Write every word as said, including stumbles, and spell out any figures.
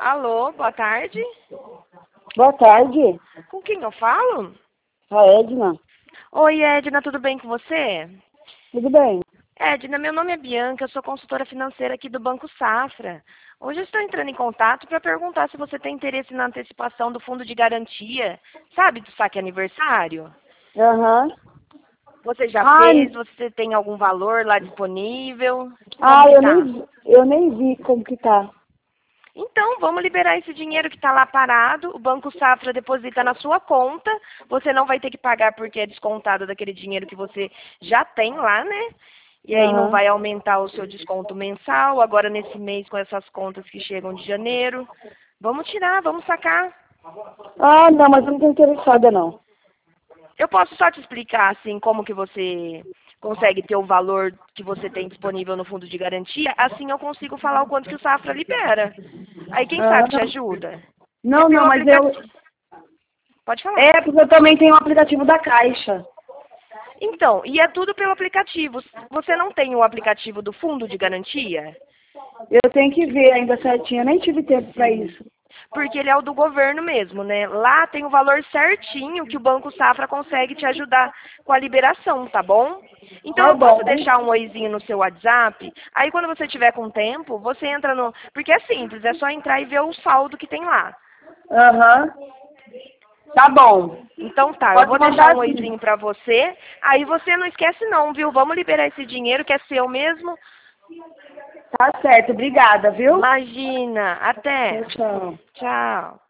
Alô, boa tarde. Boa tarde, Com quem eu falo? a Edna. Oi, Edna, tudo bem com você? Tudo bem? Edna, meu nome é Bianca, eu sou consultora financeira aqui do Banco Safra. Hoje eu estou entrando em contato para perguntar se você tem interesse na antecipação do fundo de garantia, sabe, do saque aniversário? Aham. Você já Ah, fez? Você tem algum valor lá disponível? Como ah, que eu tá? nem, vi- eu nem vi como que tá. Então, vamos liberar esse dinheiro que está lá parado. O Banco Safra deposita na sua conta. Você não vai ter que pagar porque é descontado daquele dinheiro que você já tem lá, né? E aí não Aham. vai aumentar o seu desconto mensal, agora nesse mês com essas contas que chegam de janeiro. Vamos tirar, vamos sacar. Ah, não, mas eu não tô interessada, não. Eu posso só te explicar, assim, como que você consegue ter o valor que você tem disponível no fundo de garantia. Assim eu consigo falar o quanto que o Safra libera. Aí quem Ah, sabe te não. ajuda. É Não, não, pelo mas eu... aplicativo. Pode falar. É, porque eu também tenho um aplicativo da Caixa. Então, e é tudo pelo aplicativo. Você não tem o aplicativo do fundo de garantia? Eu tenho que ver ainda certinho, eu nem tive tempo pra Sim. isso. Porque ele é o do governo mesmo, né? Lá tem o valor certinho que o Banco Safra consegue te ajudar com a liberação, tá bom? Então Tá eu bom. posso deixar um oizinho no seu WhatsApp. Aí quando você tiver com tempo, você entra no. Porque é simples, é só entrar e ver o saldo que tem lá. Aham. Tá bom. Então tá, eu Pode vou deixar mandar um sim. oizinho pra você. Aí você não esquece não, viu? Vamos liberar esse dinheiro que é seu mesmo. Tá certo, obrigada, viu? Imagina. Até. Tchau, tchau. Tchau.